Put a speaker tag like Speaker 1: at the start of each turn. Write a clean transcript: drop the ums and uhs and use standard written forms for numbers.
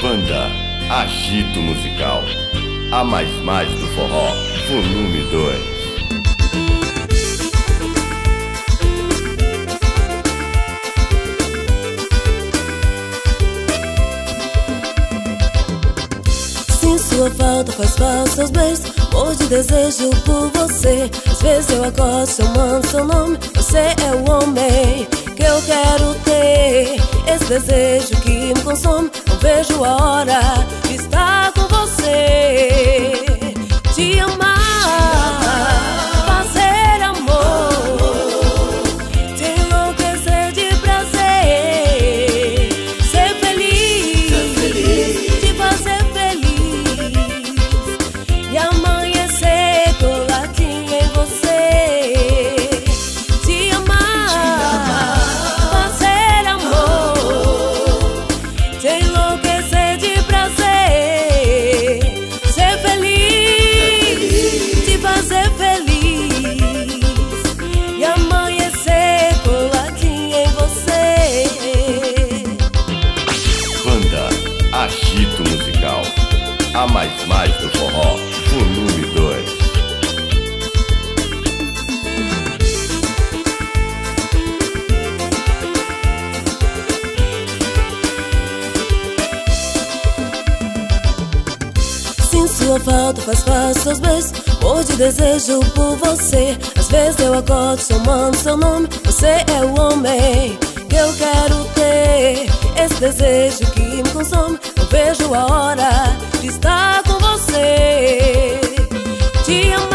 Speaker 1: Banda Agito Musical, a mais do forró, volume 2.
Speaker 2: Sua falta faz falta seus beijos, morro de desejo por você. Às vezes eu acordo chamando seu nome, você é o homem que eu quero ter. Esse desejo que me consome, não vejo a hora de estar com você. Te amar, fazer amor, te enlouquecer de prazer, ser feliz, te fazer feliz e amanhecer coladinho em você. Te amar, fazer amor, te enlouquecer de prazer, ser feliz, te fazer feliz e amanhecer coladinho em você.
Speaker 1: Banda Agito Musical, a mais do forró, volume 2.
Speaker 2: Sinto sua falta, faz falta seus beijos, morro de desejo por você. Às vezes eu acordo chamando seu nome, você é o homem que eu quero ter. Esse desejo que me consome, não vejo a hora de estar com você. Te amo.